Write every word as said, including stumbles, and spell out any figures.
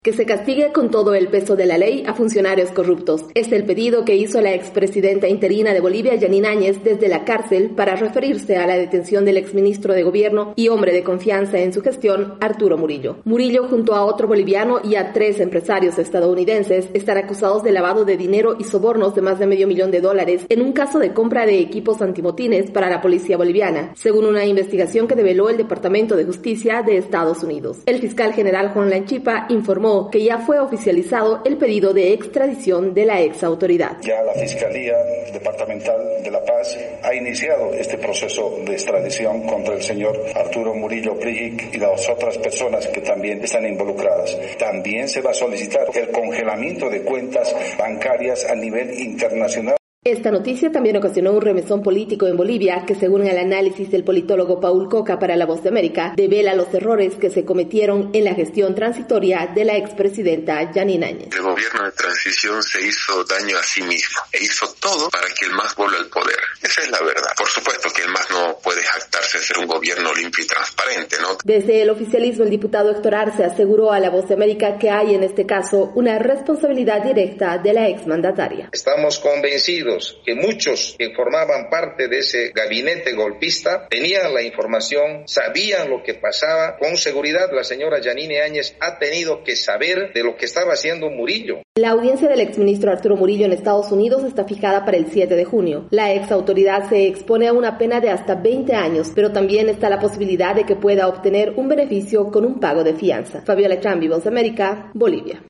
Que se castigue con todo el peso de la ley a funcionarios corruptos. Es el pedido que hizo la expresidenta interina de Bolivia, Yanine Áñez, desde la cárcel para referirse a la detención del exministro de Gobierno y hombre de confianza en su gestión, Arturo Murillo. Murillo, junto a otro boliviano y a tres empresarios estadounidenses, están acusados de lavado de dinero y sobornos de más de medio millón de dólares en un caso de compra de equipos antimotines para la policía boliviana, según una investigación que develó el Departamento de Justicia de Estados Unidos. El fiscal general Juan Lanchipa informó que ya fue oficializado el pedido de extradición de la ex autoridad. Ya la Fiscalía Departamental de La Paz ha iniciado este proceso de extradición contra el señor Arturo Murillo Prijic y las otras personas que también están involucradas. También se va a solicitar el congelamiento de cuentas bancarias a nivel internacional. Esta noticia también ocasionó un remesón político en Bolivia que, según el análisis del politólogo Paul Coca para La Voz de América, devela los errores que se cometieron en la gestión transitoria de la expresidenta Yanine Áñez. El gobierno de transición se hizo daño a sí mismo e hizo todo para que el M A S vuelva al poder. Esa es la verdad. Por supuesto que el M A S no puede jactarse de ser un gobierno limpio y transparente, ¿no? Desde el oficialismo, el diputado Héctor Arce aseguró a La Voz de América que hay en este caso una responsabilidad directa de la exmandataria. Estamos convencidos que muchos que formaban parte de ese gabinete golpista tenían la información, sabían lo que pasaba. Con seguridad la señora Yanine Áñez ha tenido que saber de lo que estaba haciendo Murillo. La audiencia del exministro Arturo Murillo en Estados Unidos está fijada para el siete de junio. La ex autoridad se expone a una pena de hasta veinte años, pero también está la posibilidad de que pueda obtener un beneficio con un pago de fianza. Fabiola Chambi, Voz de América, Bolivia.